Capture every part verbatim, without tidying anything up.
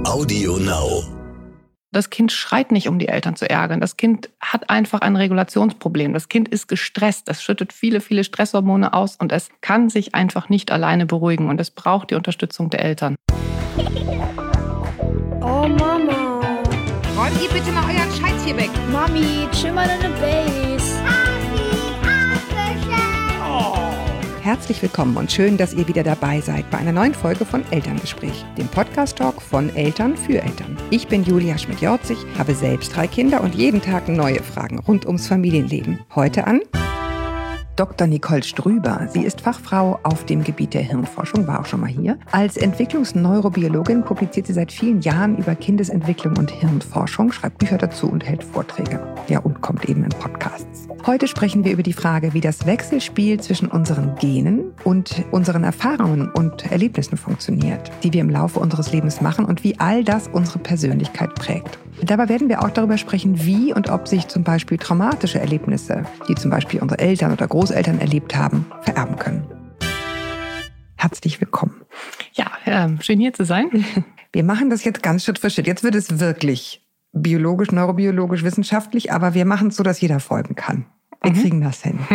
Audio Now. Das Kind schreit nicht, um die Eltern zu ärgern. Das Kind hat einfach ein Regulationsproblem. Das Kind ist gestresst. Es schüttet viele, viele Stresshormone aus und es kann sich einfach nicht alleine beruhigen. Und es braucht die Unterstützung der Eltern. Oh Mama. Räumt ihr bitte mal euren Scheiß hier weg. Mami, chill mal deine Base. Herzlich willkommen und schön, dass ihr wieder dabei seid bei einer neuen Folge von Elterngespräch, dem Podcast-Talk von Eltern für Eltern. Ich bin Julia Schmidt-Jorzig, habe selbst drei Kinder und jeden Tag neue Fragen rund ums Familienleben. Heute an Doktor Nicole Strüber. Sie ist Fachfrau auf dem Gebiet der Hirnforschung, war auch schon mal hier. Als Entwicklungsneurobiologin publiziert sie seit vielen Jahren über Kindesentwicklung und Hirnforschung, schreibt Bücher dazu und hält Vorträge. Ja, und kommt eben in Podcasts. Heute sprechen wir über die Frage, wie das Wechselspiel zwischen unseren Genen und unseren Erfahrungen und Erlebnissen funktioniert, die wir im Laufe unseres Lebens machen und wie all das unsere Persönlichkeit prägt. Dabei werden wir auch darüber sprechen, wie und ob sich zum Beispiel traumatische Erlebnisse, die zum Beispiel unsere Eltern oder Großeltern erlebt haben, vererben können. Herzlich willkommen. Ja, äh, schön hier zu sein. Wir machen das jetzt ganz Schritt für Schritt. Jetzt wird es wirklich biologisch, neurobiologisch, wissenschaftlich, aber wir machen es so, dass jeder folgen kann. Wir mhm. kriegen das hin.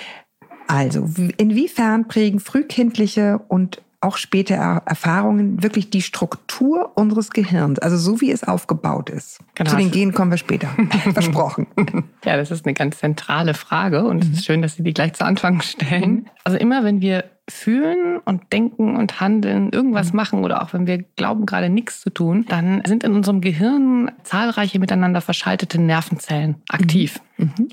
Also, inwiefern prägen frühkindliche und auch später Erfahrungen wirklich die Struktur unseres Gehirns, also so wie es aufgebaut ist. Genau. Zu den Genen kommen wir später. Versprochen. Ja, das ist eine ganz zentrale Frage und es ist schön, dass Sie die gleich zu Anfang stellen. Mhm. Also immer, wenn wir fühlen und denken und handeln, irgendwas mhm. machen oder auch wenn wir glauben, gerade nichts zu tun, dann sind in unserem Gehirn zahlreiche miteinander verschaltete Nervenzellen aktiv. Mhm. Mhm.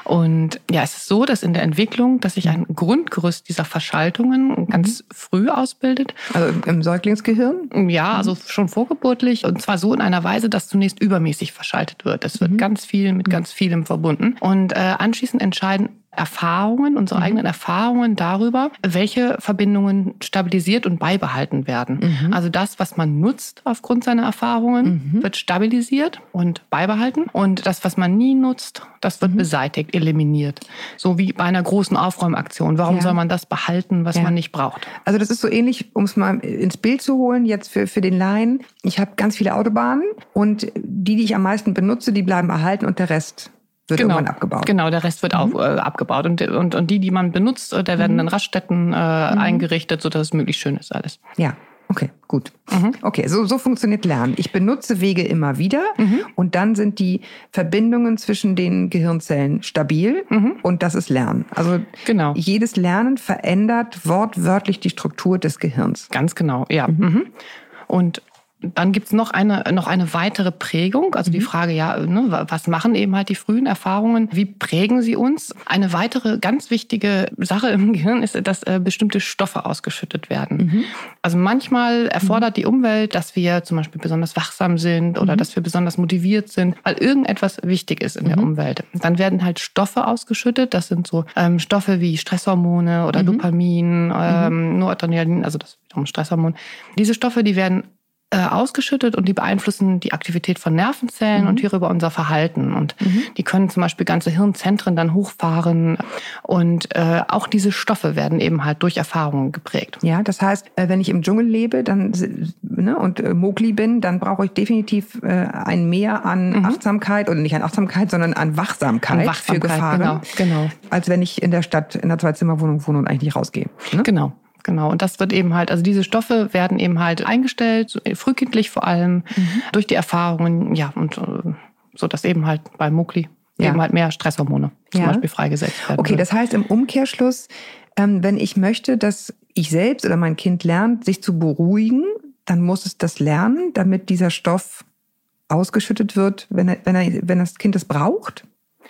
Und ja, es ist so, dass in der Entwicklung, dass sich ein Grundgerüst dieser Verschaltungen ganz mhm. früh ausbildet. Also im Säuglingsgehirn? Ja, also schon vorgeburtlich. Und zwar so in einer Weise, dass zunächst übermäßig verschaltet wird. Es wird mhm. ganz viel mit ganz vielem verbunden. Und äh, anschließend entscheiden Erfahrungen, unsere mhm. eigenen Erfahrungen darüber, welche Verbindungen stabilisiert und beibehalten werden. Mhm. Also das, was man nutzt aufgrund seiner Erfahrungen, mhm. wird stabilisiert und beibehalten. Und das, was man nie nutzt, das wird mhm. beseitigt, eliminiert. So wie bei einer großen Aufräumaktion. Warum ja. soll man das behalten, was ja. man nicht braucht? Also das ist so ähnlich, um es mal ins Bild zu holen, jetzt für, für den Laien. Ich habe ganz viele Autobahnen und die, die ich am meisten benutze, die bleiben erhalten und der Rest wird genau. irgendwann abgebaut. Genau, der Rest wird mhm. auch äh, abgebaut. Und, und, und die, die man benutzt, da werden mhm. dann Raststätten äh, mhm. eingerichtet, sodass es möglichst schön ist alles. Ja, okay, gut. Mhm. Okay, so, so funktioniert Lernen. Ich benutze Wege immer wieder mhm. und dann sind die Verbindungen zwischen den Gehirnzellen stabil mhm. und das ist Lernen. Also genau. jedes Lernen verändert wortwörtlich die Struktur des Gehirns. Ganz genau, ja. Mhm. Mhm. Und dann gibt's noch eine, noch eine weitere Prägung, also die Frage, ja, ne, was machen eben halt die frühen Erfahrungen, wie prägen sie uns? Eine weitere ganz wichtige Sache im Gehirn ist, dass äh, bestimmte Stoffe ausgeschüttet werden. Mhm. Also manchmal erfordert die Umwelt, dass wir zum Beispiel besonders wachsam sind oder mhm. dass wir besonders motiviert sind, weil irgendetwas wichtig ist in mhm. der Umwelt. Dann werden halt Stoffe ausgeschüttet, das sind so ähm, Stoffe wie Stresshormone oder mhm. Dopamin, ähm, mhm. Noradrenalin, also das ist wiederum Stresshormon. Diese Stoffe, die werden ausgeschüttet und die beeinflussen die Aktivität von Nervenzellen mhm. und hierüber unser Verhalten. Und mhm. die können zum Beispiel ganze Hirnzentren dann hochfahren. Und äh, auch diese Stoffe werden eben halt durch Erfahrungen geprägt. Ja, das heißt, wenn ich im Dschungel lebe dann, ne, und äh, Mowgli bin, dann brauche ich definitiv äh, ein Mehr an mhm. Achtsamkeit, oder nicht an Achtsamkeit, sondern an Wachsamkeit, an Wachsamkeit für Gefahren, genau, genau. als wenn ich in der Stadt in einer Zwei-Zimmer-Wohnung wohne und eigentlich nicht rausgehe. Ne? Genau. Genau, und das wird eben halt, also diese Stoffe werden eben halt eingestellt, so frühkindlich vor allem, mhm. durch die Erfahrungen, ja, und so, dass eben halt bei Mowgli ja. eben halt mehr Stresshormone zum ja. Beispiel freigesetzt werden. Okay, wird. Das heißt im Umkehrschluss, ähm, wenn ich möchte, dass ich selbst oder mein Kind lernt, sich zu beruhigen, dann muss es das lernen, damit dieser Stoff ausgeschüttet wird, wenn, er, wenn, er, wenn das Kind es braucht?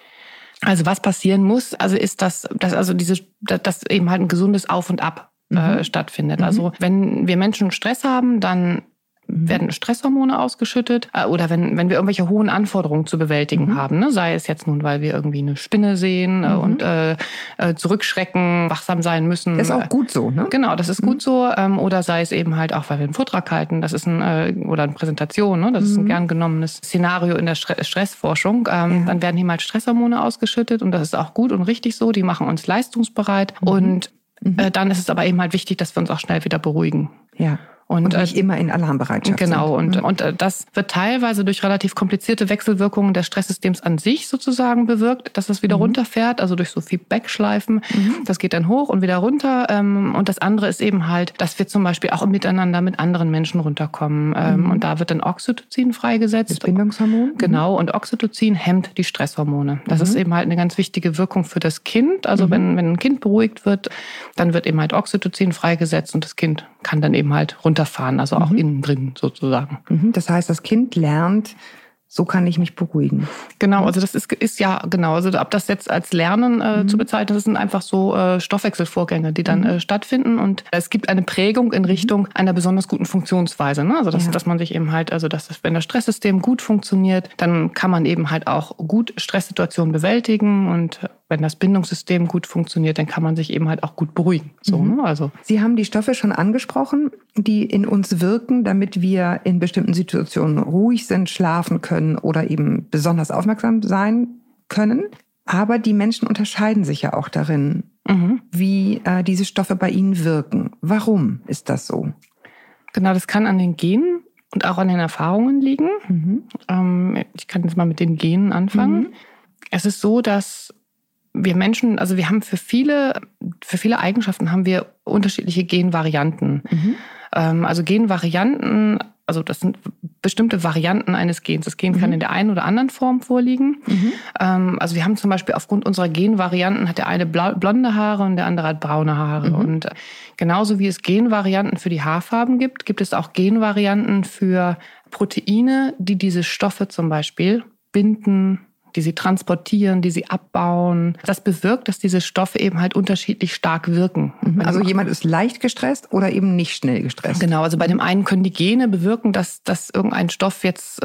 Also was passieren muss, also ist das, dass also diese, dass eben halt ein gesundes Auf und Ab Äh, mhm. stattfindet. Mhm. Also wenn wir Menschen Stress haben, dann mhm. werden Stresshormone ausgeschüttet äh, oder wenn wenn wir irgendwelche hohen Anforderungen zu bewältigen mhm. haben, ne? Sei es jetzt nun, weil wir irgendwie eine Spinne sehen äh, mhm. und äh, äh, zurückschrecken, wachsam sein müssen. Das ist auch gut so, ne? Genau, das ist mhm. gut so. Ähm, oder sei es eben halt auch, weil wir einen Vortrag halten, das ist ein äh, oder eine Präsentation, ne? Das mhm. ist ein gern genommenes Szenario in der Stre- Stressforschung. Ähm, ja. Dann werden hier mal Stresshormone ausgeschüttet und das ist auch gut und richtig so. Die machen uns leistungsbereit mhm. und Mhm. Dann ist es aber eben halt wichtig, dass wir uns auch schnell wieder beruhigen. Ja. Und, und nicht äh, immer in Alarmbereitschaft Genau, sind. und, und äh, das wird teilweise durch relativ komplizierte Wechselwirkungen des Stresssystems an sich sozusagen bewirkt, dass das wieder mhm. runterfährt, also durch so Feedback-Schleifen. Mhm. Das geht dann hoch und wieder runter. Ähm, und das andere ist eben halt, dass wir zum Beispiel auch miteinander mit anderen Menschen runterkommen. Ähm, mhm. Und da wird dann Oxytocin freigesetzt. Das Bindungshormon? Genau, und Oxytocin hemmt die Stresshormone. Das mhm. ist eben halt eine ganz wichtige Wirkung für das Kind. Also mhm. wenn, wenn ein Kind beruhigt wird, dann wird eben halt Oxytocin freigesetzt und das Kind kann dann eben halt runterfahren, also auch mhm. innen drin sozusagen. Mhm. Das heißt, das Kind lernt, so kann ich mich beruhigen. Genau, also das ist, ist ja, genau, also ob das jetzt als Lernen äh, mhm. zu bezeichnen, das sind einfach so äh, Stoffwechselvorgänge, die dann mhm. äh, stattfinden und es gibt eine Prägung in Richtung einer besonders guten Funktionsweise. Ne? Also dass, ja. dass man sich eben halt, also dass das, wenn das Stresssystem gut funktioniert, dann kann man eben halt auch gut Stresssituationen bewältigen und wenn das Bindungssystem gut funktioniert, dann kann man sich eben halt auch gut beruhigen. So, mhm. ne? Also. Sie haben die Stoffe schon angesprochen, die in uns wirken, damit wir in bestimmten Situationen ruhig sind, schlafen können oder eben besonders aufmerksam sein können. Aber die Menschen unterscheiden sich ja auch darin, mhm. wie äh, diese Stoffe bei ihnen wirken. Warum ist das so? Genau, das kann an den Genen und auch an den Erfahrungen liegen. Mhm. Ähm, ich kann jetzt mal mit den Genen anfangen. Mhm. Es ist so, dass wir Menschen, also wir haben für viele, für viele Eigenschaften haben wir unterschiedliche Genvarianten. Mhm. Ähm, also Genvarianten, also das sind bestimmte Varianten eines Gens. Das Gen mhm. kann in der einen oder anderen Form vorliegen. Mhm. Ähm, also wir haben zum Beispiel aufgrund unserer Genvarianten hat der eine blau, blonde Haare und der andere hat braune Haare. Mhm. Und genauso wie es Genvarianten für die Haarfarben gibt, gibt es auch Genvarianten für Proteine, die diese Stoffe zum Beispiel binden, die sie transportieren, die sie abbauen. Das bewirkt, dass diese Stoffe eben halt unterschiedlich stark wirken. Also jemand ist leicht gestresst oder eben nicht schnell gestresst. Genau, also bei dem einen können die Gene bewirken, dass, dass irgendein Stoff jetzt äh,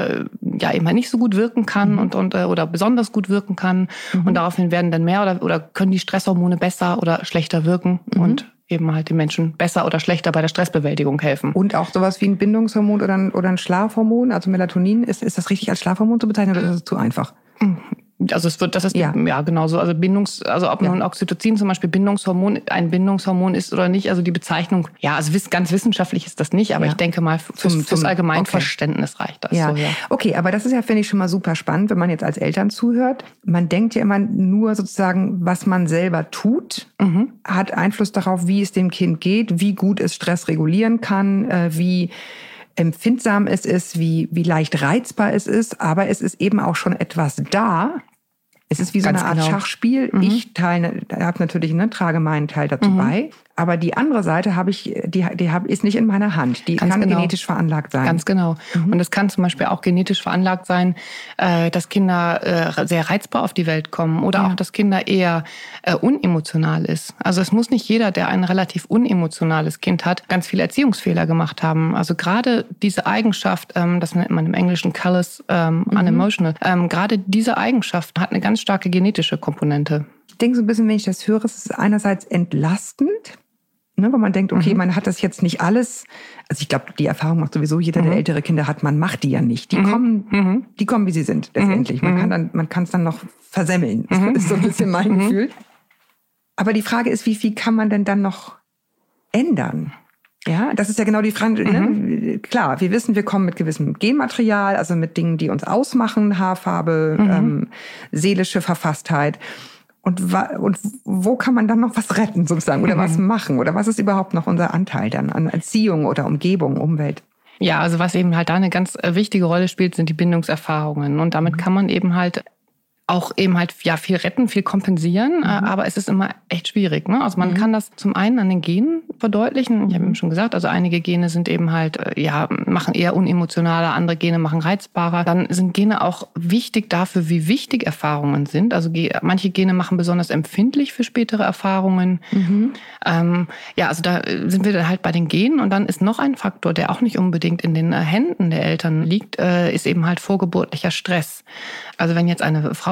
ja eben halt nicht so gut wirken kann mhm. und, und äh, oder besonders gut wirken kann. Mhm. Und daraufhin werden dann mehr oder, oder können die Stresshormone besser oder schlechter wirken mhm. und eben halt den Menschen besser oder schlechter bei der Stressbewältigung helfen. Und auch sowas wie ein Bindungshormon oder ein, oder ein Schlafhormon, also Melatonin, ist, ist das richtig als Schlafhormon zu bezeichnen oder ist das zu einfach? Also es wird, das ist ja, ja genauso. Also Bindungs, also ob nun ja. Oxytocin zum Beispiel Bindungshormon, ein Bindungshormon ist oder nicht. Also die Bezeichnung, ja, also ganz wissenschaftlich ist das nicht, aber ja. ich denke mal fürs, zum, fürs Allgemeinverständnis okay. reicht das. Ja. So, ja. Okay, aber das ist ja, finde ich, schon mal super spannend, wenn man jetzt als Eltern zuhört. Man denkt ja immer nur sozusagen, was man selber tut, mhm. hat Einfluss darauf, wie es dem Kind geht, wie gut es Stress regulieren kann, wie empfindsam es ist, wie, wie leicht reizbar es ist. Aber es ist eben auch schon etwas da. Es ist wie so Ganz eine Art genau. Schachspiel. Mhm. Ich teile, habe natürlich, ne, trage meinen Teil dazu mhm. bei. Aber die andere Seite habe ich, die, die hab, ist nicht in meiner Hand. Die Ganz kann genau. genetisch veranlagt sein. Ganz genau. Mhm. Und es kann zum Beispiel auch genetisch veranlagt sein, äh, dass Kinder äh, sehr reizbar auf die Welt kommen oder ja. auch, dass Kinder eher äh, unemotional ist. Also es muss nicht jeder, der ein relativ unemotionales Kind hat, ganz viele Erziehungsfehler gemacht haben. Also gerade diese Eigenschaft, ähm, das nennt man im Englischen callous, ähm, mhm. unemotional, ähm, gerade diese Eigenschaft hat eine ganz starke genetische Komponente. Ich denke so ein bisschen, wenn ich das höre, es ist einerseits entlastend, ne, weil man denkt, okay, mhm. man hat das jetzt nicht alles. Also ich glaube, die Erfahrung macht sowieso jeder, der mhm. ältere Kinder hat, man macht die ja nicht. Die mhm. kommen, mhm. die kommen, wie sie sind, letztendlich. Man kann dann, man kann es dann noch versemmeln. Das mhm. ist so ein bisschen mein mhm. Gefühl. Aber die Frage ist, wie viel kann man denn dann noch ändern? Ja, das ist ja genau die Frage. Mhm. Ne? Klar, wir wissen, wir kommen mit gewissem Genmaterial, also mit Dingen, die uns ausmachen, Haarfarbe, mhm. ähm, seelische Verfasstheit. Und, wa- und wo kann man dann noch was retten, sozusagen, oder mhm. was machen? Oder was ist überhaupt noch unser Anteil dann an Erziehung oder Umgebung, Umwelt? Ja, also was eben halt da eine ganz wichtige Rolle spielt, sind die Bindungserfahrungen. Und damit mhm. kann man eben halt auch eben halt ja viel retten, viel kompensieren, mhm. aber es ist immer echt schwierig. Ne? Also man mhm. kann das zum einen an den Genen verdeutlichen. Ich habe eben schon gesagt, also einige Gene sind eben halt, ja, machen eher unemotionaler, andere Gene machen reizbarer. Dann sind Gene auch wichtig dafür, wie wichtig Erfahrungen sind. Also manche Gene machen besonders empfindlich für spätere Erfahrungen. Mhm. Ähm, ja, also da sind wir dann halt bei den Genen. Und dann ist noch ein Faktor, der auch nicht unbedingt in den Händen der Eltern liegt, äh, ist eben halt vorgeburtlicher Stress. Also wenn jetzt eine Frau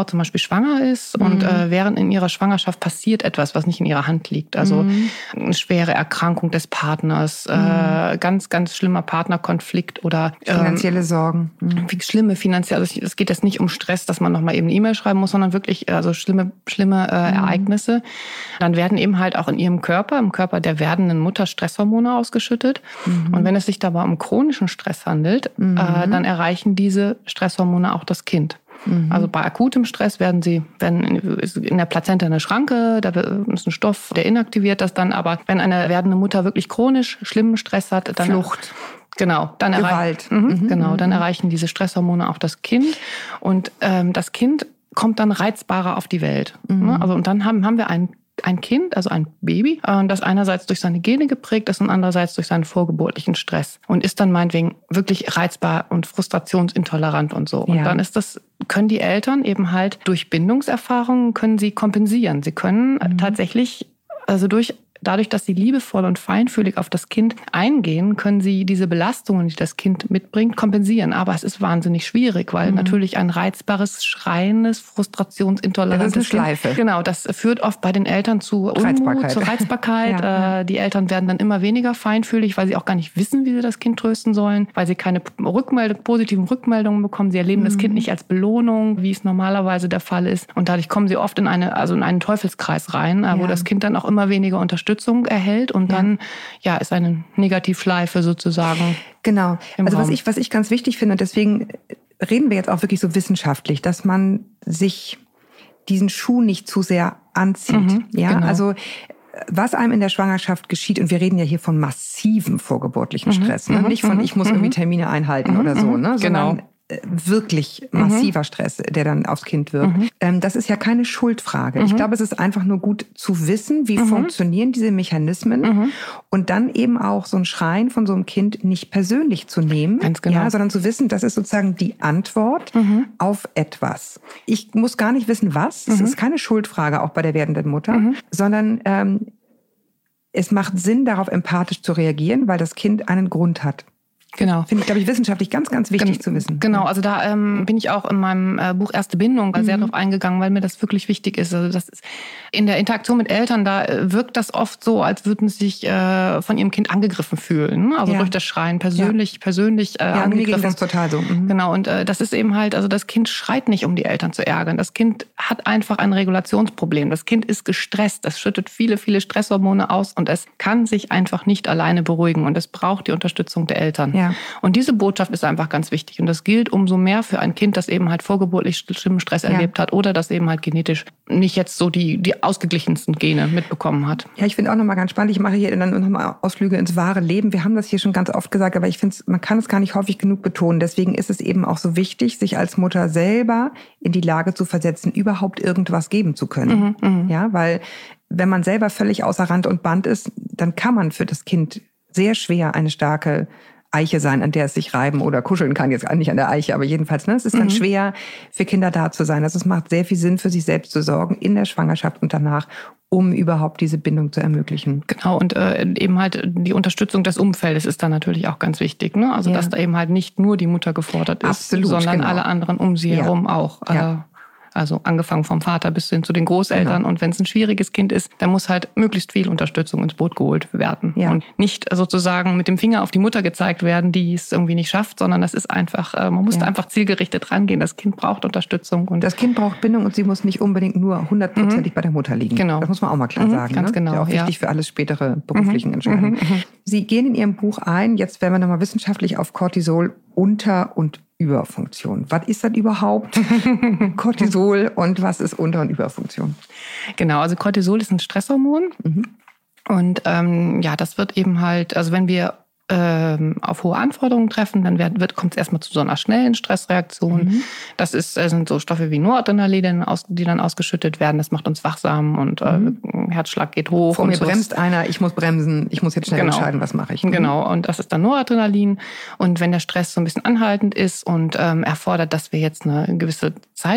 zum Beispiel schwanger ist mhm. und äh, während in ihrer Schwangerschaft passiert etwas, was nicht in ihrer Hand liegt. Also mhm. eine schwere Erkrankung des Partners, mhm. äh, ganz, ganz schlimmer Partnerkonflikt oder ähm, finanzielle Sorgen. Mhm. Wie schlimme finanzielle, also es geht jetzt nicht um Stress, dass man nochmal eben eine E-Mail schreiben muss, sondern wirklich also schlimme, schlimme äh, mhm. Ereignisse. Dann werden eben halt auch in ihrem Körper, im Körper der werdenden Mutter Stresshormone ausgeschüttet. Mhm. Und wenn es sich dabei um chronischen Stress handelt, mhm. äh, dann erreichen diese Stresshormone auch das Kind. Mhm. Also bei akutem Stress werden sie, werden in der Plazenta eine Schranke, da ist ein Stoff, der inaktiviert das dann. Aber wenn eine werdende Mutter wirklich chronisch schlimmen Stress hat, dann Flucht. Genau, dann Gewalt. Erreich, mhm, genau, dann erreichen diese Stresshormone auch das Kind und ähm, das Kind kommt dann reizbarer auf die Welt. Mhm. Also und dann haben haben wir ein ein Kind, also ein Baby, das einerseits durch seine Gene geprägt ist und andererseits durch seinen vorgeburtlichen Stress und ist dann meinetwegen wirklich reizbar und frustrationsintolerant und so. Und ja. dann ist das, können die Eltern eben halt durch Bindungserfahrungen können sie kompensieren. Sie können mhm. tatsächlich, also durch Dadurch, dass sie liebevoll und feinfühlig auf das Kind eingehen, können sie diese Belastungen, die das Kind mitbringt, kompensieren. Aber es ist wahnsinnig schwierig, weil mhm. natürlich ein reizbares, schreiendes, frustrationsintolerantes das ist eine Schleife. Kind, genau, das führt oft bei den Eltern zu Unmut, Reizbarkeit. zu Reizbarkeit. ja. Die Eltern werden dann immer weniger feinfühlig, weil sie auch gar nicht wissen, wie sie das Kind trösten sollen, weil sie keine Rückmeldung, positiven Rückmeldungen bekommen. Sie erleben mhm. das Kind nicht als Belohnung, wie es normalerweise der Fall ist. Und dadurch kommen sie oft in eine, also in einen Teufelskreis rein, ja. wo das Kind dann auch immer weniger unterstützt erhält und dann ja. ja ist eine Negativschleife sozusagen. Genau. Also Raum. was ich was ich ganz wichtig finde und deswegen reden wir jetzt auch wirklich so wissenschaftlich, dass man sich diesen Schuh nicht zu sehr anzieht. Mhm, ja, genau. Also was einem in der Schwangerschaft geschieht, und wir reden ja hier von massivem vorgeburtlichen mhm, Stress, ne? Nicht von ich muss mhm. irgendwie Termine einhalten mhm, oder so, ne? Sondern genau. wirklich massiver mhm. Stress, der dann aufs Kind wirkt. Mhm. Ähm, das ist ja keine Schuldfrage. Mhm. Ich glaube, es ist einfach nur gut zu wissen, wie mhm. funktionieren diese Mechanismen mhm. und dann eben auch so ein Schreien von so einem Kind nicht persönlich zu nehmen, Ganz genau. ja, sondern zu wissen, das ist sozusagen die Antwort mhm. auf etwas. Ich muss gar nicht wissen, was. Es mhm. ist keine Schuldfrage, auch bei der werdenden Mutter, mhm. sondern ähm, es macht Sinn, darauf empathisch zu reagieren, weil das Kind einen Grund hat. Genau. Finde ich, glaube ich, wissenschaftlich ganz, ganz wichtig Gen- zu wissen. Genau, also da ähm, bin ich auch in meinem äh, Buch Erste Bindung mhm. sehr drauf eingegangen, weil mir das wirklich wichtig ist. Also das ist in der Interaktion mit Eltern, da äh, wirkt das oft so, als würden sie sich äh, von ihrem Kind angegriffen fühlen. Also ja. durch das Schreien persönlich, ja. persönlich äh, ja, angegriffen. Mir ging das total so. Mhm. Genau, und äh, das ist eben halt, also das Kind schreit nicht, um die Eltern zu ärgern. Das Kind hat einfach ein Regulationsproblem. Das Kind ist gestresst. Das schüttet viele, viele Stresshormone aus und es kann sich einfach nicht alleine beruhigen und es braucht die Unterstützung der Eltern. Ja. Und diese Botschaft ist einfach ganz wichtig. Und das gilt umso mehr für ein Kind, das eben halt vorgeburtlich schlimmen Stress ja. erlebt hat oder das eben halt genetisch nicht jetzt so die, die ausgeglichensten Gene mitbekommen hat. Ja, ich finde auch nochmal ganz spannend, ich mache hier dann nochmal Ausflüge ins wahre Leben. Wir haben das hier schon ganz oft gesagt, aber ich finde, man kann es gar nicht häufig genug betonen. Deswegen ist es eben auch so wichtig, sich als Mutter selber in die Lage zu versetzen, überhaupt irgendwas geben zu können. Mhm, ja, weil wenn man selber völlig außer Rand und Band ist, dann kann man für das Kind sehr schwer eine starke Eiche sein, an der es sich reiben oder kuscheln kann. Jetzt nicht an der Eiche, aber jedenfalls, ne, es ist dann mhm. schwer für Kinder da zu sein. Also es macht sehr viel Sinn, für sich selbst zu sorgen in der Schwangerschaft und danach, um überhaupt diese Bindung zu ermöglichen. Genau, und äh, eben halt die Unterstützung des Umfeldes ist dann natürlich auch ganz wichtig. Ne? Also ja. dass da eben halt nicht nur die Mutter gefordert ist, Absolut, sondern genau. alle anderen um sie ja. herum auch. Ja. Äh, Also angefangen vom Vater bis hin zu den Großeltern. Genau. Und wenn es ein schwieriges Kind ist, dann muss halt möglichst viel Unterstützung ins Boot geholt werden. Ja. Und nicht sozusagen mit dem Finger auf die Mutter gezeigt werden, die es irgendwie nicht schafft, sondern das ist einfach, man muss ja. einfach zielgerichtet rangehen. Das Kind braucht Unterstützung. Und das Kind braucht Bindung und sie muss nicht unbedingt nur hundertprozentig mhm. bei der Mutter liegen. Genau. Das muss man auch mal klar mhm, sagen. Ganz ne? genau. Das ist ja auch wichtig ja. für alles spätere beruflichen mhm. Entscheidungen. Mhm. Sie gehen in Ihrem Buch ein, jetzt werden wir nochmal wissenschaftlich auf Cortisol Unter- und Überfunktion. Was ist das überhaupt? Cortisol und was ist Unter- und Überfunktion? Genau, also Cortisol ist ein Stresshormon. Mhm. Und ähm, ja, das wird eben halt, also wenn wir ähm, auf hohe Anforderungen treffen, dann wird, wird, kommt es erstmal zu so einer schnellen Stressreaktion. Mhm. Das ist, äh, sind so Stoffe wie Noradrenalin, die dann ausgeschüttet werden. Das macht uns wachsam und äh, mhm. Herzschlag geht hoch. Vor mir so bremst einer, ich muss bremsen, ich muss jetzt schnell genau. entscheiden, was mache ich. Mhm. Genau, und das ist dann Noradrenalin. Und wenn der Stress so ein bisschen anhaltend ist und ähm, erfordert, dass wir jetzt eine gewisse Zeit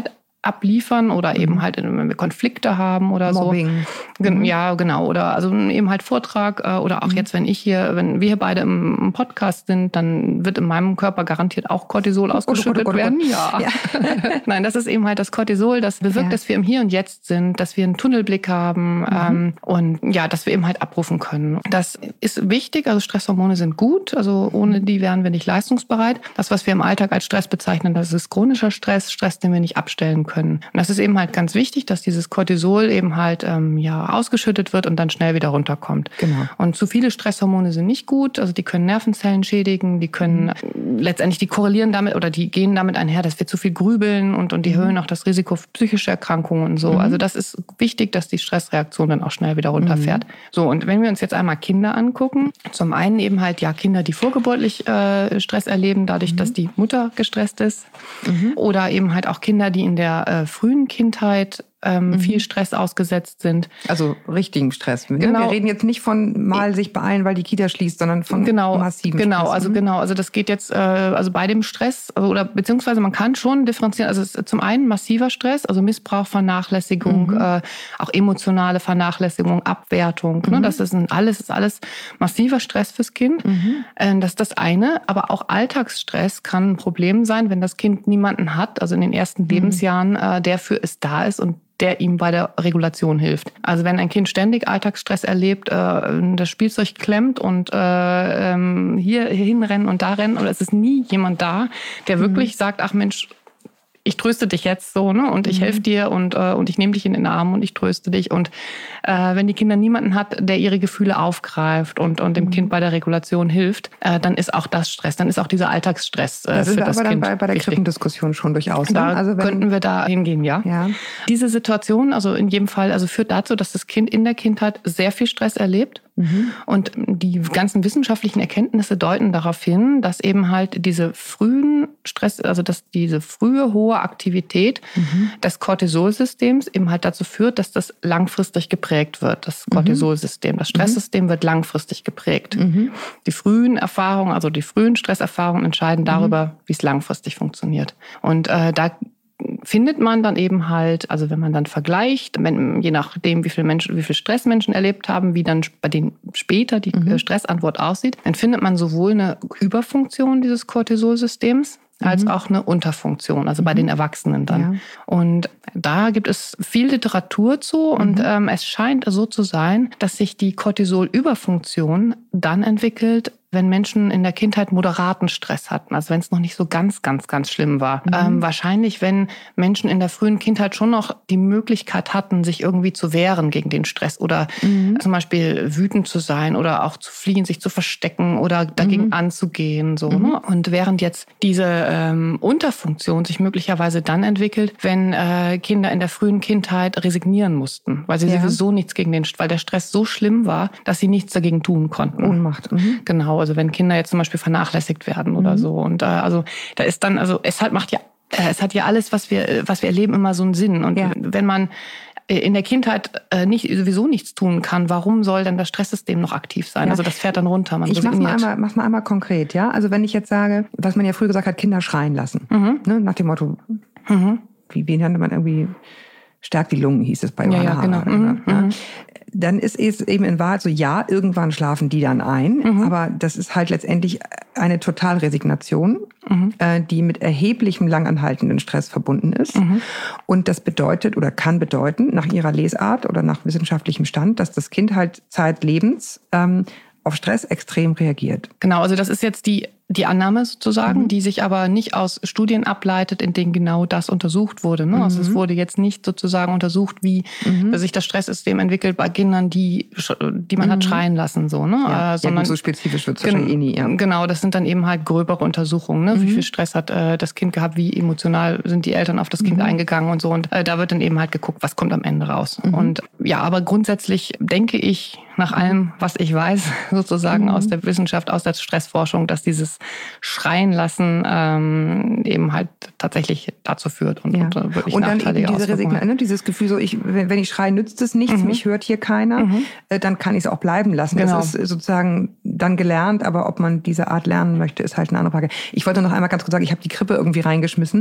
abliefern oder eben halt, wenn wir Konflikte haben oder Mobbing. so. Mhm. Ja, genau. Oder also eben halt Vortrag oder auch mhm. jetzt, wenn ich hier, wenn wir hier beide im Podcast sind, dann wird in meinem Körper garantiert auch Cortisol ausgeschüttet oh, oh, oh, oh, oh. werden. Ja. ja. Nein, das ist eben halt das Cortisol, das bewirkt, ja. dass wir im Hier und Jetzt sind, dass wir einen Tunnelblick haben mhm. ähm, und ja, dass wir eben halt abrufen können. Das ist wichtig, also Stresshormone sind gut, also ohne die wären wir nicht leistungsbereit. Das, was wir im Alltag als Stress bezeichnen, das ist chronischer Stress, Stress, den wir nicht abstellen können. können. Und das ist eben halt ganz wichtig, dass dieses Cortisol eben halt ähm, ja ausgeschüttet wird und dann schnell wieder runterkommt. Genau. Und zu viele Stresshormone sind nicht gut, also die können Nervenzellen schädigen, die können mhm. letztendlich, die korrelieren damit oder die gehen damit einher, dass wir zu viel grübeln und, und die mhm. erhöhen auch das Risiko für psychische Erkrankungen und so. Mhm. Also das ist wichtig, dass die Stressreaktion dann auch schnell wieder runterfährt. Mhm. So, und wenn wir uns jetzt einmal Kinder angucken, zum einen eben halt ja Kinder, die vorgeburtlich äh, Stress erleben, dadurch, mhm. dass die Mutter gestresst ist, mhm. oder eben halt auch Kinder, die in der äh, frühen Kindheit ähm, mhm. viel Stress ausgesetzt sind. Also richtigen Stress. Ne? Genau. Wir reden jetzt nicht von mal sich beeilen, weil die Kita schließt, sondern von genau, massiven genau, Stress. Also genau, also das geht jetzt äh, also bei dem Stress oder beziehungsweise man kann schon differenzieren. Also es ist zum einen massiver Stress, also Missbrauch, Vernachlässigung, mhm. äh, auch emotionale Vernachlässigung, Abwertung. Mhm. Ne? Das ist ein, alles ist alles massiver Stress fürs Kind. Mhm. Äh, das ist das eine. Aber auch Alltagsstress kann ein Problem sein, wenn das Kind niemanden hat, also in den ersten mhm. Lebensjahren, äh, der für es da ist und der ihm bei der Regulation hilft. Also wenn ein Kind ständig Alltagsstress erlebt, äh, das Spielzeug klemmt und äh, ähm, hier, hier hinrennen und da rennen, oder es ist nie jemand da, der wirklich mhm. sagt, ach Mensch, ich tröste dich jetzt so, ne? Und ich mhm. helfe dir und, äh, und ich nehme dich in den Arm und ich tröste dich. Und äh, wenn die Kinder niemanden hat, der ihre Gefühle aufgreift und, und dem mhm. Kind bei der Regulation hilft, äh, dann ist auch das Stress, dann ist auch dieser Alltagsstress äh, da sind für wir das aber Kind dann bei, bei der wichtig. Krippendiskussion schon durchaus. Da ne? also wenn, könnten wir da hingehen, ja. ja. Diese Situation, also in jedem Fall, also führt dazu, dass das Kind in der Kindheit sehr viel Stress erlebt. Mhm. Und die ganzen wissenschaftlichen Erkenntnisse deuten darauf hin, dass eben halt diese frühen Stress, also dass diese frühe hohe Aktivität mhm. des Cortisolsystems eben halt dazu führt, dass das langfristig geprägt wird. Das Cortisolsystem, das Stresssystem mhm. wird langfristig geprägt. Mhm. Die frühen Erfahrungen, also die frühen Stresserfahrungen entscheiden darüber, mhm. wie es langfristig funktioniert. Und äh, da findet man dann eben halt, also wenn man dann vergleicht, wenn, je nachdem, wie viel Menschen, wie viel Stress Menschen erlebt haben, wie dann bei denen später die mhm. Stressantwort aussieht, dann findet man sowohl eine Überfunktion dieses Cortisolsystems als auch eine Unterfunktion, also bei mhm. den Erwachsenen dann. Ja. Und da gibt es viel Literatur zu und mhm. ähm, es scheint so zu sein, dass sich die Cortisol-Überfunktion dann entwickelt, wenn Menschen in der Kindheit moderaten Stress hatten, also wenn es noch nicht so ganz, ganz, ganz schlimm war. Mhm. Ähm, wahrscheinlich, wenn Menschen in der frühen Kindheit schon noch die Möglichkeit hatten, sich irgendwie zu wehren gegen den Stress oder mhm. zum Beispiel wütend zu sein oder auch zu fliehen, sich zu verstecken oder dagegen mhm. anzugehen. So, mhm. ne? Und während jetzt diese ähm, Unterfunktion sich möglicherweise dann entwickelt, wenn äh, Kinder in der frühen Kindheit resignieren mussten, weil sie ja. sowieso nichts gegen den, weil der Stress so schlimm war, dass sie nichts dagegen tun konnten. Ohnmacht. Mhm. Genau. Also wenn Kinder jetzt zum Beispiel vernachlässigt werden oder mhm. so. Und äh, also da ist dann, also es hat macht ja, äh, es hat ja alles, was wir, was wir erleben, immer so einen Sinn. Und ja. wenn man in der Kindheit äh, nicht, sowieso nichts tun kann, warum soll denn das Stresssystem noch aktiv sein? Ja. Also das fährt dann runter. Man ich mach's mal, einmal, mach's mal einmal konkret, ja. Also wenn ich jetzt sage, was man ja früher gesagt hat, Kinder schreien lassen. Mhm. Ne? Nach dem Motto, mhm. wie, wie nannte man irgendwie, stärkt die Lungen, hieß es bei Johanna ja, ja, genau. Hara, mhm. ja. Dann ist es eben in Wahrheit so, ja, irgendwann schlafen die dann ein, mhm. aber das ist halt letztendlich eine Totalresignation, mhm. äh, die mit erheblichem langanhaltenden Stress verbunden ist. Mhm. Und das bedeutet oder kann bedeuten, nach ihrer Lesart oder nach wissenschaftlichem Stand, dass das Kind halt zeitlebens ähm, auf Stress extrem reagiert. Genau, also das ist jetzt die die Annahme sozusagen, mhm. die sich aber nicht aus Studien ableitet, in denen genau das untersucht wurde. Ne? Mhm. Also es wurde jetzt nicht sozusagen untersucht, wie mhm. sich das Stresssystem entwickelt bei Kindern, die, die man mhm. hat schreien lassen. So, ne? Ja, äh, sondern, ja, so spezifisch wird es wahrscheinlich eh nie. Ja. Genau, das sind dann eben halt gröbere Untersuchungen. Ne? Mhm. Wie viel Stress hat äh, das Kind gehabt, wie emotional sind die Eltern auf das Kind mhm. eingegangen und so. Und äh, da wird dann eben halt geguckt, was kommt am Ende raus. Mhm. Und ja, aber grundsätzlich denke ich, nach allem, was ich weiß, sozusagen mhm. aus der Wissenschaft, aus der Stressforschung, dass dieses Schreien lassen ähm, eben halt tatsächlich dazu führt und, ja. und wirklich und dann nachteilige eben diese Resignation, ne? Dieses Gefühl, so ich, wenn, wenn ich schreie, nützt es nichts, mhm. mich hört hier keiner, mhm. äh, dann kann ich es auch bleiben lassen. Genau. Das ist sozusagen dann gelernt, aber ob man diese Art lernen möchte, ist halt eine andere Frage. Ich wollte noch einmal ganz kurz sagen, ich habe die Krippe irgendwie reingeschmissen.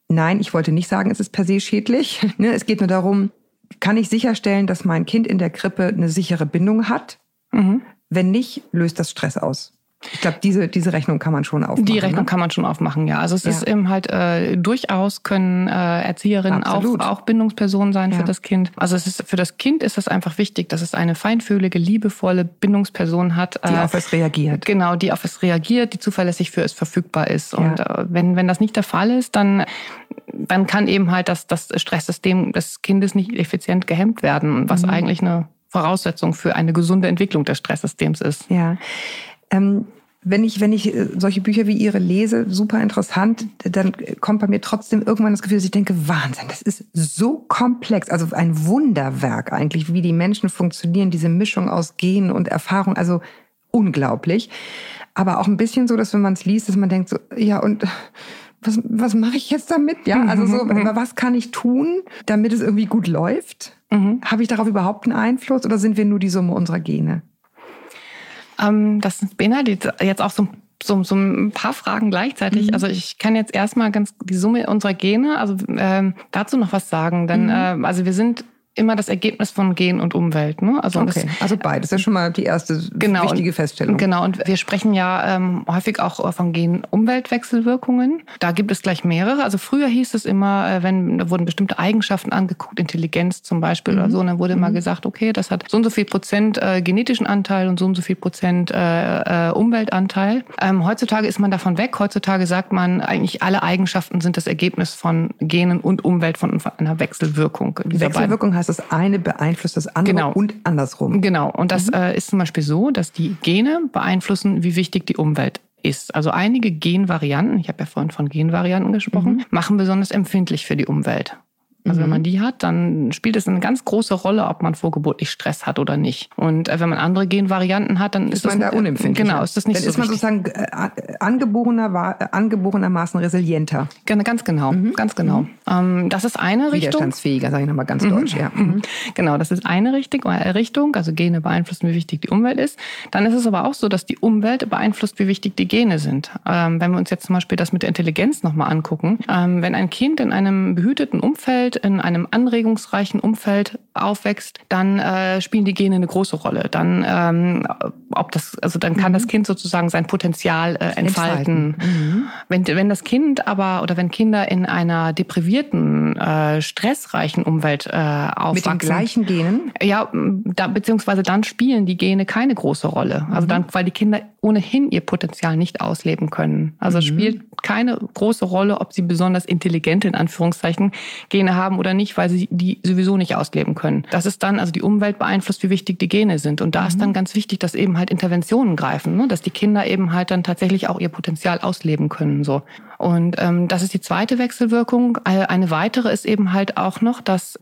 nein, ich wollte nicht sagen, es ist per se schädlich. Es geht nur darum, kann ich sicherstellen, dass mein Kind in der Krippe eine sichere Bindung hat? Mhm. Wenn nicht, löst das Stress aus. Ich glaube, diese, diese Rechnung kann man schon aufmachen. Die Rechnung ne? kann man schon aufmachen, ja. Also es ja. ist eben halt äh, durchaus können äh, Erzieherinnen auch, auch Bindungspersonen sein ja. für das Kind. Also es ist für das Kind ist es einfach wichtig, dass es eine feinfühlige, liebevolle Bindungsperson hat. Die äh, auf es reagiert. Genau, die auf es reagiert, die zuverlässig für es verfügbar ist. Ja. Und äh, wenn, wenn das nicht der Fall ist, dann, dann kann eben halt das, das Stresssystem des Kindes nicht effizient gehemmt werden, was mhm. eigentlich eine Voraussetzung für eine gesunde Entwicklung des Stresssystems ist. Ja. Ähm, wenn ich, wenn ich solche Bücher wie Ihre lese, super interessant, dann kommt bei mir trotzdem irgendwann das Gefühl, dass ich denke, Wahnsinn, das ist so komplex, also ein Wunderwerk eigentlich, wie die Menschen funktionieren, diese Mischung aus Gen und Erfahrung, also unglaublich. Aber auch ein bisschen so, dass wenn man es liest, dass man denkt so, ja und was, was mache ich jetzt damit? Ja, also so, was kann ich tun, damit es irgendwie gut läuft? Mhm. Habe ich darauf überhaupt einen Einfluss oder sind wir nur die Summe unserer Gene? Das beinhaltet jetzt auch so, so, so ein paar Fragen gleichzeitig. Mhm. Also ich kann jetzt erstmal ganz die Summe unserer Gene, also ähm, dazu noch was sagen. Denn mhm. äh, also wir sind immer das Ergebnis von Gen und Umwelt. Ne? Also, okay, das, also beides. Das ist schon mal die erste genau, wichtige Feststellung. Genau, und wir sprechen ja ähm, häufig auch von Gen-Umwelt-Wechselwirkungen. Da gibt es gleich mehrere. Also früher hieß es immer, wenn da wurden bestimmte Eigenschaften angeguckt, Intelligenz zum Beispiel mhm. oder so, und dann wurde mhm. immer gesagt, okay, das hat so und so viel Prozent äh, genetischen Anteil und so und so viel Prozent äh, äh, Umweltanteil. Ähm, heutzutage ist man davon weg. Heutzutage sagt man, eigentlich alle Eigenschaften sind das Ergebnis von Genen und Umwelt, von, von einer Wechselwirkung. Wechselwirkung heißt, das eine beeinflusst das andere genau. und andersrum. Genau. Und das mhm. äh, ist zum Beispiel so, dass die Gene beeinflussen, wie wichtig die Umwelt ist. Also einige Genvarianten, ich habe ja vorhin von Genvarianten gesprochen, mhm. machen besonders empfindlich für die Umwelt. Also mhm. wenn man die hat, dann spielt es eine ganz große Rolle, ob man vorgeburtlich Stress hat oder nicht. Und wenn man andere Genvarianten hat, dann ist, ist man das da unempfindlich. Genau, ist das nicht dann so ist man wichtig. sozusagen äh, angeborener, angeborenermaßen resilienter. Ganz genau, mhm. ganz genau. Mhm. Ähm, das ist eine Richtung. Widerstandsfähiger, sage ich nochmal ganz mhm. deutsch. Ja. Mhm. Genau, das ist eine Richtung, Richtung. Also Gene beeinflussen, wie wichtig die Umwelt ist. Dann ist es aber auch so, dass die Umwelt beeinflusst, wie wichtig die Gene sind. Ähm, wenn wir uns jetzt zum Beispiel das mit der Intelligenz nochmal angucken. Ähm, wenn ein Kind in einem behüteten Umfeld, in einem anregungsreichen Umfeld aufwächst, dann äh, spielen die Gene eine große Rolle. Dann, ähm, ob das, also dann kann mhm. das Kind sozusagen sein Potenzial äh, entfalten. entfalten. Mhm. Wenn, wenn das Kind aber oder wenn Kinder in einer deprivierten, äh, stressreichen Umwelt äh, aufwachsen. Mit den gleichen Genen? Ja, da, beziehungsweise dann spielen die Gene keine große Rolle. Also dann, weil die Kinder ohnehin ihr Potenzial nicht ausleben können. Also es mhm. spielt keine große Rolle, ob sie besonders intelligente, in Anführungszeichen, Gene haben oder nicht, weil sie die sowieso nicht ausleben können. Das ist dann, also die Umwelt beeinflusst, wie wichtig die Gene sind. Und da mhm. ist dann ganz wichtig, dass eben halt Interventionen greifen, ne? Dass die Kinder eben halt dann tatsächlich auch ihr Potenzial ausleben können. So. Und ähm, das ist die zweite Wechselwirkung. Eine weitere ist eben halt auch noch, dass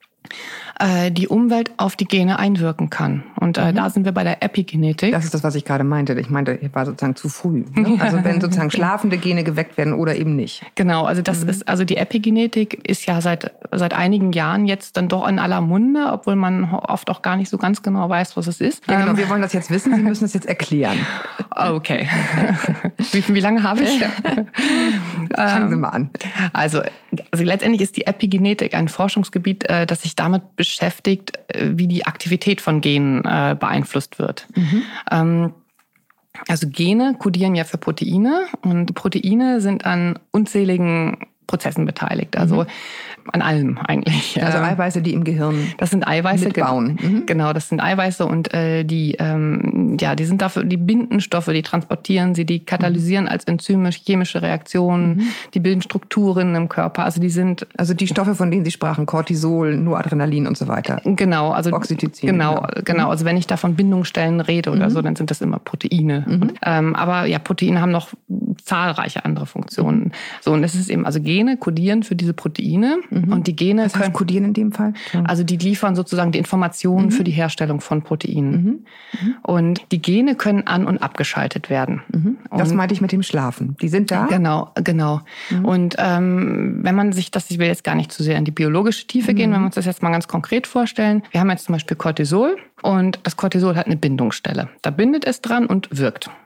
die Umwelt auf die Gene einwirken kann. Und äh, mhm. da sind wir bei der Epigenetik. Das ist das, was ich gerade meinte. Ich meinte, ich war sozusagen zu früh. Ne? Also wenn sozusagen schlafende Gene geweckt werden oder eben nicht. Genau, also das mhm. ist, also die Epigenetik ist ja seit seit einigen Jahren jetzt dann doch in aller Munde, obwohl man oft auch gar nicht so ganz genau weiß, was es ist. Ja, genau, wir wollen das jetzt wissen, Sie müssen es jetzt erklären. Okay. wie, wie lange habe ich? Fangen Sie mal an. Also, also letztendlich ist die Epigenetik ein Forschungsgebiet, das sich damit beschäftigt, wie die Aktivität von Genen äh, beeinflusst wird. Mhm. Ähm, also Gene kodieren ja für Proteine und Proteine sind an unzähligen Prozessen beteiligt, also mhm. an allem eigentlich. Also Eiweiße, die im Gehirn das sind Eiweiße, mitbauen. Mhm. Genau, das sind Eiweiße und äh, die, ähm, ja, die sind dafür, die binden Stoffe, die transportieren sie, die katalysieren mhm. als Enzyme chemische Reaktionen, mhm. die bilden Strukturen im Körper. Also die sind also die Stoffe, von denen Sie sprachen, Cortisol, Noradrenalin und so weiter. Genau, also Oxytocin. Genau, genau. genau. Also wenn ich da von Bindungsstellen rede oder mhm. so, dann sind das immer Proteine. Mhm. Und, ähm, aber ja, Proteine haben noch zahlreiche andere Funktionen. Mhm. So und es ist eben also Gene kodieren für diese Proteine mhm. und die Gene Was heißt können kodieren in dem Fall? Also die liefern sozusagen die Informationen mhm. für die Herstellung von Proteinen. Mhm. Mhm. Und die Gene können an- und abgeschaltet werden. Mhm. Das und, meinte ich mit dem Schlafen. Die sind da? Genau, genau. Mhm. Und ähm, wenn man sich das, ich will jetzt gar nicht zu sehr in die biologische Tiefe mhm. gehen, wenn wir uns das jetzt mal ganz konkret vorstellen. Wir haben jetzt zum Beispiel Cortisol und das Cortisol hat eine Bindungsstelle. Da bindet es dran und wirkt.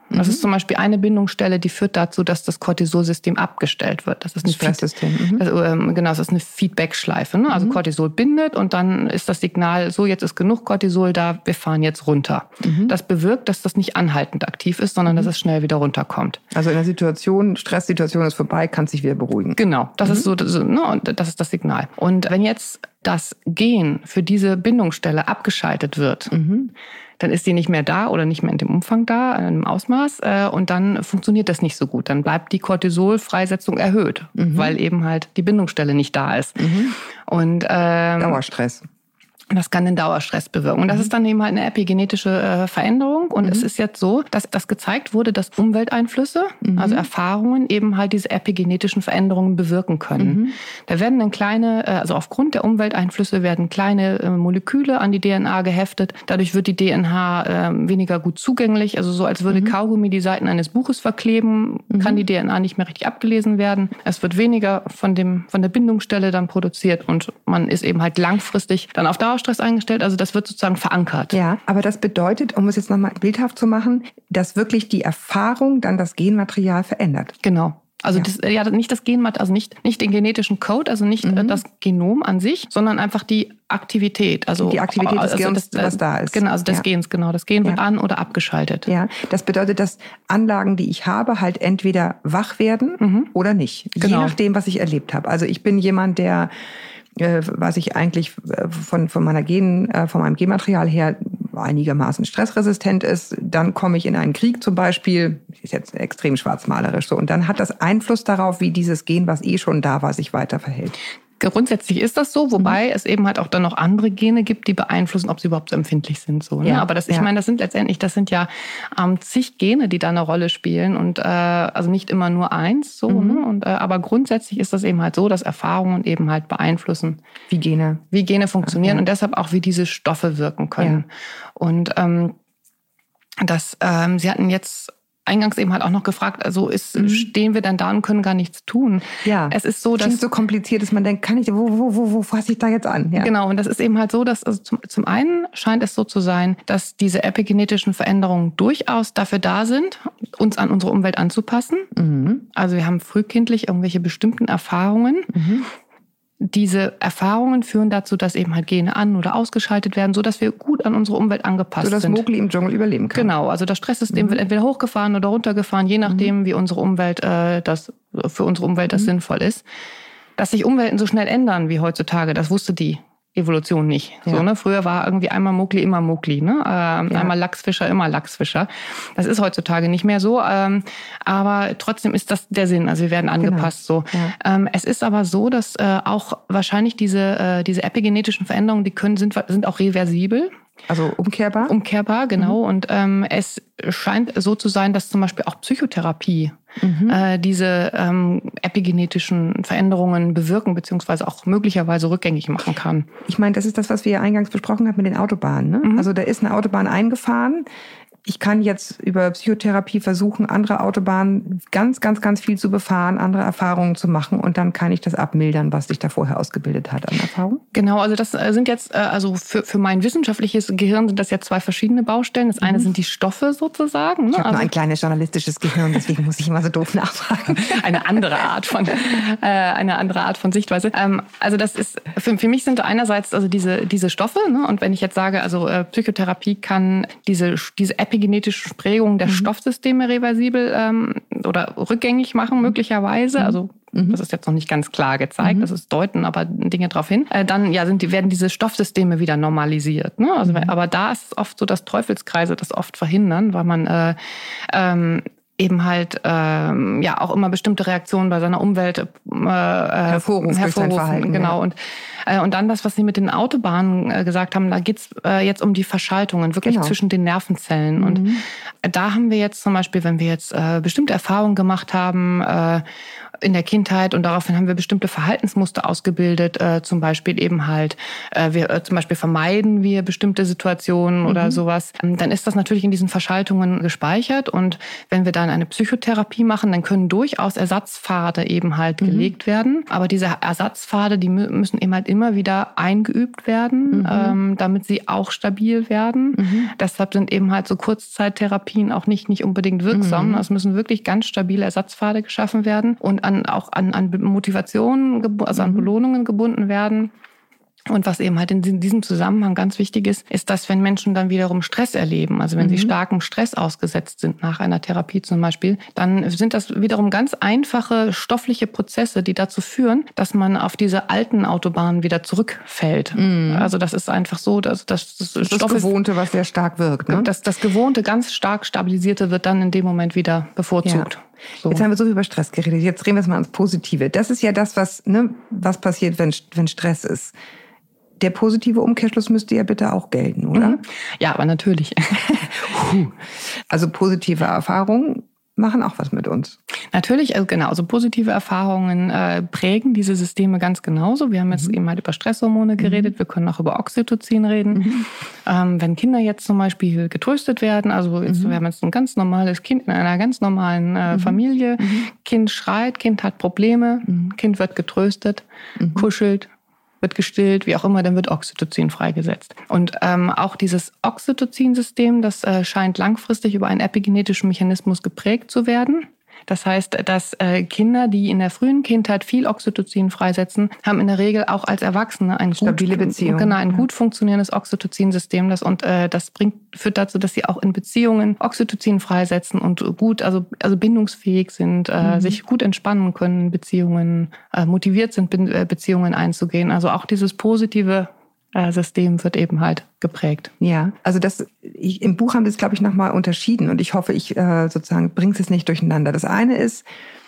Mhm. Das ist zum Beispiel eine Bindungsstelle, die führt dazu, dass das Cortisolsystem abgestellt wird. Das ist ein Stresssystem. Mhm. Also, ähm, genau, das ist eine Feedback-Schleife. Ne? Also mhm. Cortisol bindet und dann ist das Signal, so jetzt ist genug Cortisol da, wir fahren jetzt runter. Mhm. Das bewirkt, dass das nicht anhaltend aktiv ist, sondern mhm. dass es schnell wieder runterkommt. Also in der Situation, Stresssituation ist vorbei, kann sich wieder beruhigen. Genau, das mhm. ist so, das, ne, und das ist das Signal. Und wenn jetzt das Gen für diese Bindungsstelle abgeschaltet wird, mhm. dann ist die nicht mehr da oder nicht mehr in dem Umfang da, in einem Ausmaß, äh, und dann funktioniert das nicht so gut. Dann bleibt die Cortisolfreisetzung erhöht, mhm. weil eben halt die Bindungsstelle nicht da ist. Mhm. Und ähm, Dauerstress. Das kann den Dauerstress bewirken. Und das ist dann eben halt eine epigenetische äh, Veränderung. Und mhm. es ist jetzt so, dass das gezeigt wurde, dass Umwelteinflüsse, mhm. also Erfahrungen, eben halt diese epigenetischen Veränderungen bewirken können. Mhm. Da werden dann kleine, äh, also aufgrund der Umwelteinflüsse werden kleine äh, Moleküle an die D N A geheftet. Dadurch wird die D N A äh, weniger gut zugänglich. Also so, als würde mhm. Kaugummi die Seiten eines Buches verkleben, mhm. kann die D N A nicht mehr richtig abgelesen werden. Es wird weniger von dem, von der Bindungsstelle dann produziert und man ist eben halt langfristig dann auf Dauer Stress eingestellt, also das wird sozusagen verankert. Ja, aber das bedeutet, um es jetzt nochmal bildhaft zu machen, dass wirklich die Erfahrung dann das Genmaterial verändert. Genau. Also ja. Das, ja, nicht das Genmaterial, also nicht, nicht den genetischen Code, also nicht mhm. das Genom an sich, sondern einfach die Aktivität. Also die Aktivität des also Gens, das, was da ist. Genau, also des ja. Gens, genau. Das Gen wird ja. an- oder abgeschaltet. Ja, das bedeutet, dass Anlagen, die ich habe, halt entweder wach werden mhm. oder nicht. Genau. Je nachdem, was ich erlebt habe. Also ich bin jemand, der was ich eigentlich von, von meiner Gen, von meinem Genmaterial her einigermaßen stressresistent ist, dann komme ich in einen Krieg zum Beispiel, ist jetzt extrem schwarzmalerisch so, und dann hat das Einfluss darauf, wie dieses Gen, was eh schon da war, sich weiter verhält. Grundsätzlich ist das so, wobei mhm. es eben halt auch dann noch andere Gene gibt, die beeinflussen, ob sie überhaupt so empfindlich sind. So, ne? Ja, Aber das, ich ja. meine, das sind letztendlich, das sind ja ähm, zig Gene, die da eine Rolle spielen und äh, also nicht immer nur eins. So, mhm. ne? Und äh, aber grundsätzlich ist das eben halt so, dass Erfahrungen eben halt beeinflussen, wie Gene, wie Gene funktionieren ja. und deshalb auch wie diese Stoffe wirken können. Ja. Und ähm, das, ähm, Sie hatten jetzt eingangs eben halt auch noch gefragt, also ist, mhm. stehen wir dann da und können gar nichts tun. Ja, es ist so, dass klingt so kompliziert, dass man denkt, kann ich, wo, wo, wo, wo fasse ich da jetzt an? Ja. Genau, und das ist eben halt so, dass also zum, zum einen scheint es so zu sein, dass diese epigenetischen Veränderungen durchaus dafür da sind, uns an unsere Umwelt anzupassen. Mhm. Also wir haben frühkindlich irgendwelche bestimmten Erfahrungen. Mhm. Diese Erfahrungen führen dazu, dass eben halt Gene an- oder ausgeschaltet werden, sodass wir gut an unsere Umwelt angepasst sind. So dass Mowgli im Dschungel überleben kann. Genau, also das Stresssystem mhm. wird entweder hochgefahren oder runtergefahren, je nachdem, mhm. wie unsere Umwelt äh, das für unsere Umwelt das mhm. sinnvoll ist. Dass sich Umwelten so schnell ändern wie heutzutage, das wusste die Evolution nicht. Ja. So, ne? Früher war irgendwie einmal Mowgli, immer Mowgli. Ne? Ähm, ja. Einmal Lachsfischer, immer Lachsfischer. Das ist heutzutage nicht mehr so. Ähm, aber trotzdem ist das der Sinn. Also wir werden angepasst. Genau. So. Ja. Ähm, es ist aber so, dass äh, auch wahrscheinlich diese, äh, diese epigenetischen Veränderungen, die können, sind, sind auch reversibel. Also umkehrbar? Umkehrbar, genau. Mhm. Und ähm, es scheint so zu sein, dass zum Beispiel auch Psychotherapie mhm. äh, diese ähm, epigenetischen Veränderungen bewirken beziehungsweise auch möglicherweise rückgängig machen kann. Ich meine, das ist das, was wir eingangs besprochen haben mit den Autobahnen. Ne? Mhm. Also da ist eine Autobahn eingefahren. Ich kann jetzt über Psychotherapie versuchen, andere Autobahnen ganz, ganz, ganz viel zu befahren, andere Erfahrungen zu machen und dann kann ich das abmildern, was sich da vorher ausgebildet hat an Erfahrung. Genau, also das sind jetzt, also für, für mein wissenschaftliches Gehirn sind das jetzt zwei verschiedene Baustellen. Das eine mhm. sind die Stoffe sozusagen. Ne? Ich habe also nur ein kleines journalistisches Gehirn, deswegen muss ich immer so doof nachfragen. Eine andere Art von, äh, eine andere Art von Sichtweise. Ähm, also das ist, für, für mich sind einerseits also diese, diese Stoffe, ne? Und wenn ich jetzt sage, also äh, Psychotherapie kann diese, diese Epi epigenetische Prägung der mhm. Stoffsysteme reversibel ähm, oder rückgängig machen möglicherweise. Mhm. Also mhm. das ist jetzt noch nicht ganz klar gezeigt, mhm. das ist deuten aber Dinge darauf hin. Äh, dann ja, sind die, werden diese Stoffsysteme wieder normalisiert. Ne? Also, mhm. Aber da ist es oft so, dass Teufelskreise das oft verhindern, weil man äh, ähm, eben halt ähm, ja auch immer bestimmte Reaktionen bei seiner Umwelt äh, hervorrufen, hervorrufen Verhalten, genau. Ja. Und äh, und dann das, was Sie mit den Autobahnen äh, gesagt haben, da geht's äh, jetzt um die Verschaltungen wirklich genau. zwischen den Nervenzellen. Mhm. Und da haben wir jetzt zum Beispiel, wenn wir jetzt äh, bestimmte Erfahrungen gemacht haben, äh, in der Kindheit und daraufhin haben wir bestimmte Verhaltensmuster ausgebildet, äh, zum Beispiel eben halt, äh, wir äh, zum Beispiel vermeiden wir bestimmte Situationen mhm. oder sowas, dann ist das natürlich in diesen Verschaltungen gespeichert und wenn wir dann eine Psychotherapie machen, dann können durchaus Ersatzpfade eben halt mhm. gelegt werden, aber diese Ersatzpfade, die müssen eben halt immer wieder eingeübt werden, mhm. ähm, damit sie auch stabil werden. Mhm. Deshalb sind eben halt so Kurzzeittherapien auch nicht, nicht unbedingt wirksam. Mhm. Es müssen wirklich ganz stabile Ersatzpfade geschaffen werden und an, auch an, an Motivationen, also an Belohnungen gebunden werden. Und was eben halt in diesem Zusammenhang ganz wichtig ist, ist, dass wenn Menschen dann wiederum Stress erleben, also wenn mhm. sie starkem Stress ausgesetzt sind nach einer Therapie zum Beispiel, dann sind das wiederum ganz einfache stoffliche Prozesse, die dazu führen, dass man auf diese alten Autobahnen wieder zurückfällt. Mhm. Also das ist einfach so, dass, dass das, das, das Gewohnte, was sehr stark wirkt. Ne? Das, das Gewohnte, ganz stark stabilisierte wird dann in dem Moment wieder bevorzugt. Ja. So. Jetzt haben wir so viel über Stress geredet, jetzt drehen wir es mal ans Positive. Das ist ja das, was, ne, was passiert, wenn, wenn Stress ist. Der positive Umkehrschluss müsste ja bitte auch gelten, oder? Mhm. Ja, aber natürlich. Also positive Erfahrungen machen auch was mit uns. Natürlich, also genau, also positive Erfahrungen äh, prägen diese Systeme ganz genauso. Wir haben jetzt mhm. eben halt über Stresshormone geredet, mhm. wir können auch über Oxytocin reden. Mhm. Ähm, wenn Kinder jetzt zum Beispiel getröstet werden, also jetzt, mhm. wir haben jetzt ein ganz normales Kind in einer ganz normalen äh, mhm. Familie, mhm. Kind schreit, Kind hat Probleme, mhm. Kind wird getröstet, mhm. kuschelt, wird gestillt, wie auch immer, dann wird Oxytocin freigesetzt. Und ähm, auch dieses Oxytocin-System, das äh, scheint langfristig über einen epigenetischen Mechanismus geprägt zu werden. Das heißt, dass äh, Kinder, die in der frühen Kindheit viel Oxytocin freisetzen, haben in der Regel auch als Erwachsene ein stabile gut, Beziehung. Genau, ein ja. gut funktionierendes Oxytocin-System. Das, und äh, das bringt, führt dazu, dass sie auch in Beziehungen Oxytocin freisetzen und gut, also, also bindungsfähig sind, äh, mhm. sich gut entspannen können, Beziehungen, äh, motiviert sind, Be- Beziehungen einzugehen. Also auch dieses positive System wird eben halt geprägt. Ja, also das ich, im Buch haben wir es, glaube ich, nochmal unterschieden und ich hoffe, ich äh, sozusagen bringe es nicht durcheinander. Das eine ist,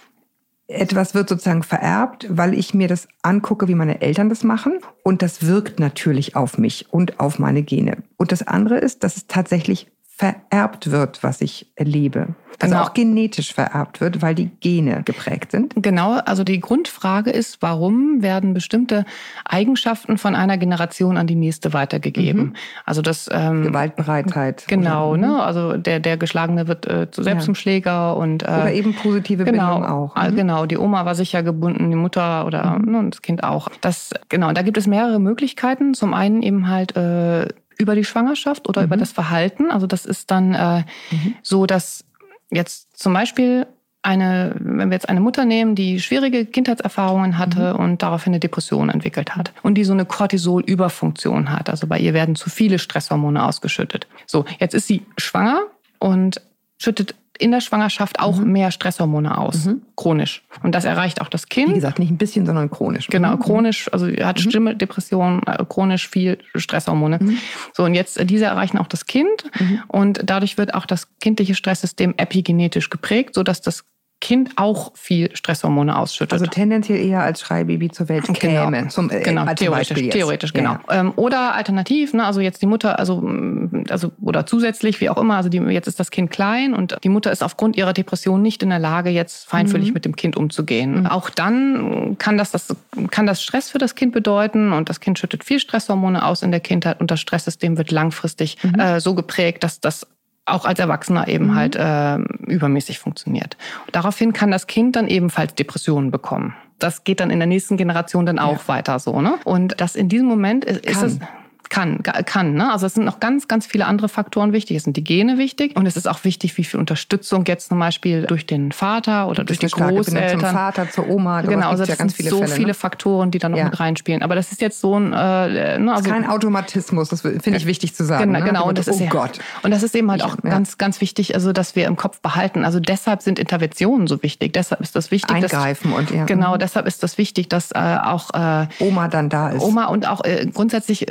etwas wird sozusagen vererbt, weil ich mir das angucke, wie meine Eltern das machen und das wirkt natürlich auf mich und auf meine Gene. Und das andere ist, dass es tatsächlich vererbt wird, was ich erlebe. Also genau. auch genetisch vererbt wird, weil die Gene geprägt sind. Genau, also die Grundfrage ist, warum werden bestimmte Eigenschaften von einer Generation an die nächste weitergegeben? Mhm. Also das ähm, Gewaltbereitheit. Genau, oder? ne? Also der der Geschlagene wird äh, zu selbst zum Schläger und äh, oder eben positive genau, Bindung auch. Mhm. Genau, die Oma war sicher gebunden, die Mutter oder mhm. ne, das Kind auch. Das genau, da gibt es mehrere Möglichkeiten. Zum einen eben halt äh, über die Schwangerschaft oder mhm. über das Verhalten. Also das ist dann äh, mhm. so, dass jetzt zum Beispiel eine, wenn wir jetzt eine Mutter nehmen, die schwierige Kindheitserfahrungen hatte mhm. und daraufhin eine Depression entwickelt hat und die so eine Cortisol-Überfunktion hat. Also bei ihr werden zu viele Stresshormone ausgeschüttet. So, jetzt ist sie schwanger und schüttet in der Schwangerschaft auch mhm. mehr Stresshormone aus, mhm. chronisch. Und das erreicht auch das Kind. Wie gesagt, nicht ein bisschen, sondern chronisch. Genau, chronisch, also er hat mhm. Stimme, Depression, chronisch viel Stresshormone. Mhm. So, und jetzt, diese erreichen auch das Kind. Mhm. Und dadurch wird auch das kindliche Stresssystem epigenetisch geprägt, sodass das Kind auch viel Stresshormone ausschüttet. Also tendenziell eher als Schreibaby zur Welt käme. Genau, zum, äh, genau als theoretisch, theoretisch, genau. Ja, ja. Oder alternativ, ne, also jetzt die Mutter, also, also oder zusätzlich, wie auch immer, also die, jetzt ist das Kind klein und die Mutter ist aufgrund ihrer Depression nicht in der Lage, jetzt feinfühlig mhm. mit dem Kind umzugehen. Mhm. Auch dann kann das, das, kann das Stress für das Kind bedeuten und das Kind schüttet viel Stresshormone aus in der Kindheit und das Stresssystem wird langfristig mhm. äh, so geprägt, dass das auch als Erwachsener eben mhm. halt äh, übermäßig funktioniert. Und daraufhin kann das Kind dann ebenfalls Depressionen bekommen. Das geht dann in der nächsten Generation dann auch ja. weiter so, ne? Und das in diesem Moment ist, ist es Kann, kann, ne? Also es sind noch ganz, ganz viele andere Faktoren wichtig. Es sind die Gene wichtig und es ist auch wichtig, wie viel Unterstützung jetzt zum Beispiel durch den Vater oder durch die Großeltern. Zum Vater, zur Oma. Genau, also das ja ganz sind viele so Fälle, viele ne? Faktoren, die da noch ja. mit reinspielen. Aber das ist jetzt so ein... Äh, ne, also das ist kein Automatismus, das finde ich wichtig zu sagen. Genau, ne? genau. Und das, oh ist ja, Gott. Und das ist eben halt ich, auch ja. ganz, ganz wichtig, also dass wir im Kopf behalten. Also deshalb sind Interventionen so wichtig. Deshalb ist das wichtig, Eingreifen dass, und ja. Genau, deshalb ist das wichtig, dass äh, auch... Äh, Oma dann da ist. Oma und auch äh, grundsätzlich Beratung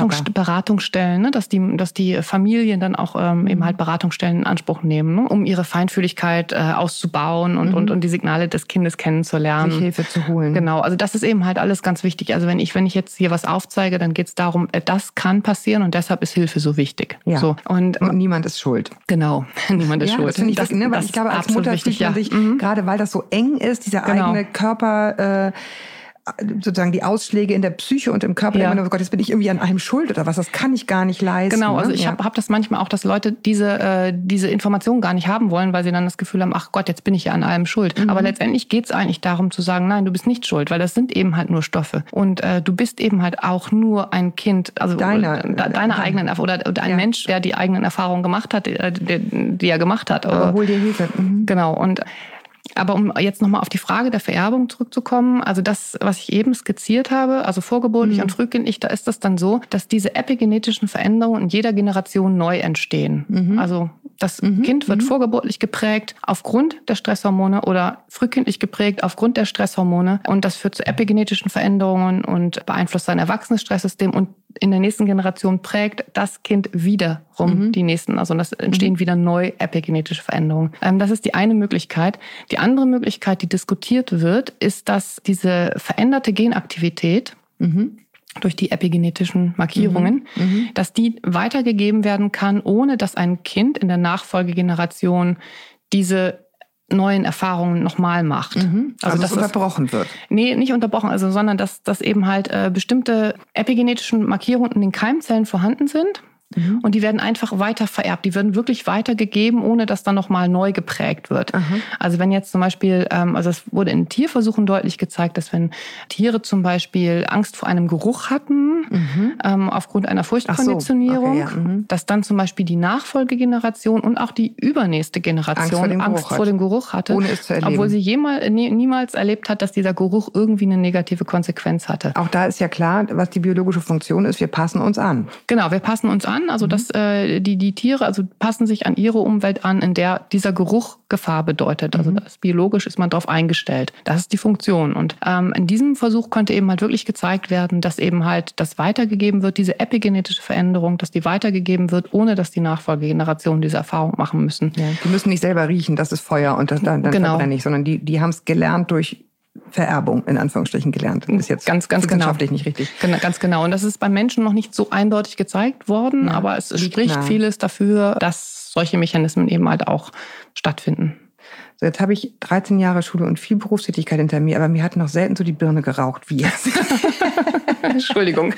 Beratungs- Papa. Beratungsstellen, ne? dass, die, dass die Familien dann auch ähm, eben halt Beratungsstellen in Anspruch nehmen, ne? um ihre Feinfühligkeit äh, auszubauen und, mhm. und, und die Signale des Kindes kennenzulernen. Sich Hilfe zu holen. Genau, also das ist eben halt alles ganz wichtig. Also wenn ich, wenn ich jetzt hier was aufzeige, dann geht es darum, das kann passieren und deshalb ist Hilfe so wichtig. Ja. So, und, und niemand ist schuld. Genau, niemand ist ja, schuld. Das finde ich, das, ne, weil ich glaube, als Mutter wichtig, fühlt man ja. sich, mhm. gerade weil das so eng ist, dieser Genau. eigene Körper, äh, sozusagen die Ausschläge in der Psyche und im Körper, Ja. immer, oh Gott, jetzt bin ich irgendwie an allem schuld oder was, das kann ich gar nicht leisten. Genau, also ne? ich ja. habe hab das manchmal auch, dass Leute diese, äh, diese Informationen gar nicht haben wollen, weil sie dann das Gefühl haben, ach Gott, jetzt bin ich ja an allem schuld. Mhm. Aber letztendlich geht es eigentlich darum zu sagen, nein, du bist nicht schuld, weil das sind eben halt nur Stoffe. Und äh, du bist eben halt auch nur ein Kind, also Deine, äh, deine eigenen Erfahrungen oder, oder ein ja. Mensch, der die eigenen Erfahrungen gemacht hat, äh, die, die er gemacht hat. Aber hol dir Hilfe. Mhm. Genau, und aber um jetzt nochmal auf die Frage der Vererbung zurückzukommen, also das, was ich eben skizziert habe, also vorgeburtlich mhm. und frühkindlich, da ist das dann so, dass diese epigenetischen Veränderungen in jeder Generation neu entstehen. Mhm. Also das mhm. Kind wird mhm. vorgeburtlich geprägt aufgrund der Stresshormone oder frühkindlich geprägt aufgrund der Stresshormone und das führt zu epigenetischen Veränderungen und beeinflusst sein erwachsenes Stresssystem und in der nächsten Generation prägt das Kind wiederum mhm. die nächsten. Also das entstehen mhm. wieder neu epigenetische Veränderungen. Das ist die eine Möglichkeit. Die andere Möglichkeit, die diskutiert wird, ist, dass diese veränderte Genaktivität mhm. durch die epigenetischen Markierungen, mhm. dass die weitergegeben werden kann, ohne dass ein Kind in der Nachfolgegeneration diese neuen Erfahrungen nochmal macht. Mhm. Also, also dass es unterbrochen ist, wird. Nee, nicht unterbrochen, also, sondern dass, dass eben halt äh, bestimmte epigenetischen Markierungen in den Keimzellen vorhanden sind. Mhm. Und die werden einfach weiter vererbt. Die werden wirklich weitergegeben, ohne dass dann nochmal neu geprägt wird. Aha. Also wenn jetzt zum Beispiel, also es wurde in Tierversuchen deutlich gezeigt, dass wenn Tiere zum Beispiel Angst vor einem Geruch hatten, mhm. ähm, aufgrund einer Furchtkonditionierung, so. okay, ja. mhm. dass dann zum Beispiel die Nachfolgegeneration und auch die übernächste Generation Angst vor dem, Angst Geruch, vor dem Geruch hatte, ohne es zu erleben. Obwohl sie jemals, nie, niemals erlebt hat, dass dieser Geruch irgendwie eine negative Konsequenz hatte. Auch da ist ja klar, was die biologische Funktion ist, wir passen uns an. Genau, wir passen uns an. Also dass äh, die, die Tiere also passen sich an ihre Umwelt an, in der dieser Geruch Gefahr bedeutet. Also das, biologisch ist man darauf eingestellt. Das ist die Funktion. Und ähm, in diesem Versuch konnte eben halt wirklich gezeigt werden, dass eben halt das weitergegeben wird, diese epigenetische Veränderung, dass die weitergegeben wird, ohne dass die Nachfolgegenerationen diese Erfahrung machen müssen. Ja, die müssen nicht selber riechen, das ist Feuer und das, dann, dann genau. verbrenne ich, sondern die, die haben es gelernt durch Vererbung, in Anführungsstrichen gelernt. Das ist jetzt ganz, ganz wissenschaftlich genau. nicht richtig. Ganz genau. Und das ist beim Menschen noch nicht so eindeutig gezeigt worden, ja, aber es spricht nah. vieles dafür, dass solche Mechanismen eben halt auch stattfinden. So, jetzt habe ich dreizehn Jahre Schule und viel Berufstätigkeit hinter mir, aber mir hat noch selten so die Birne geraucht wie jetzt. Entschuldigung.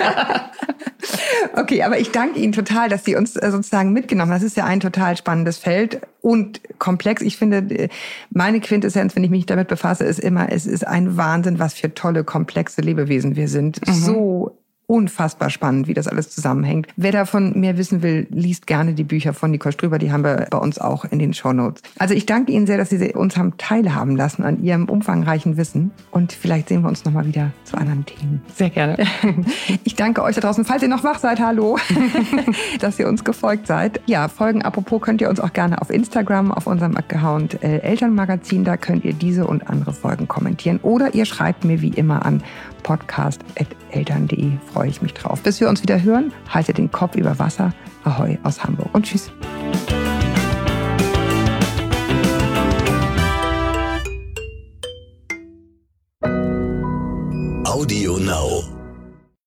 Okay, aber ich danke Ihnen total, dass Sie uns sozusagen mitgenommen haben. Das ist ja ein total spannendes Feld und komplex. Ich finde, meine Quintessenz, wenn ich mich damit befasse, ist immer, es ist ein Wahnsinn, was für tolle, komplexe Lebewesen wir sind. Mhm. So unfassbar spannend, wie das alles zusammenhängt. Wer davon mehr wissen will, liest gerne die Bücher von Nicole Strüber. Die haben wir bei uns auch in den Shownotes. Also ich danke Ihnen sehr, dass Sie uns haben teilhaben lassen an Ihrem umfangreichen Wissen. Und vielleicht sehen wir uns nochmal wieder zu anderen Themen. Sehr gerne. Ich danke euch da draußen, falls ihr noch wach seid, hallo, dass ihr uns gefolgt seid. Ja, Folgen apropos könnt ihr uns auch gerne auf Instagram, auf unserem Account äh, Elternmagazin. Da könnt ihr diese und andere Folgen kommentieren. Oder ihr schreibt mir wie immer an podcast at eltern punkt de. Freue ich mich drauf. Bis wir uns wieder hören, haltet den Kopf über Wasser. Ahoi aus Hamburg und tschüss. Audio Now.